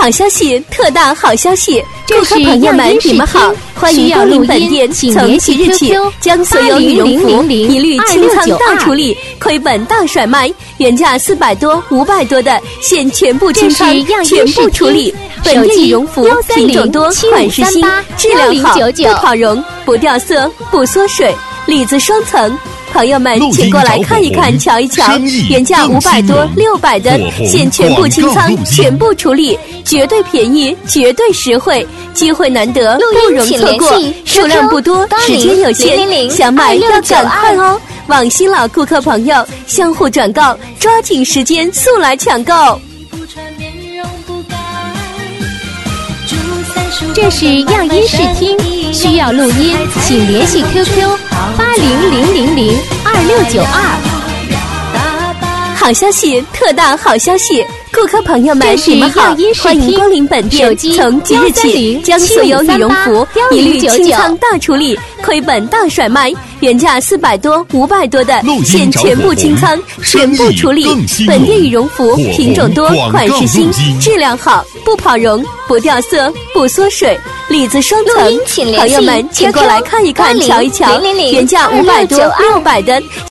好消息，特大好消息！顾客朋友们，你们好，欢迎光临本店。从即日起，将所有羽绒服一律清仓大处理，亏本大甩卖，原价400多、500多的，现全部清仓，全部处理。本店羽绒服品种多，款式新，质量好，不跑绒，不掉色，不缩水，里子双层。朋友们，请过来看一看，瞧一瞧，原价500多、600的，现全部清仓，全部处理，绝对便宜，绝对实惠，机会难得，不容错过，数量不多，时间有限，想买要赶快哦！往新老顾客朋友相互转告，抓紧时间速来抢购。 这是样音视听，需要录音，请联系 QQ8000026992。 好消息，特大好消息！顾客朋友们，你们好，欢迎光临本店。从即日起，将所有羽绒服一律清仓大处理，亏本大甩卖，原价400多、500多的，现全部清仓，全部处理。本店羽绒服品种多，款式新，质量好，不跑绒，不掉色，不缩水，里子双层。朋友们，请过来看一看，瞧一瞧，原价500多、600的。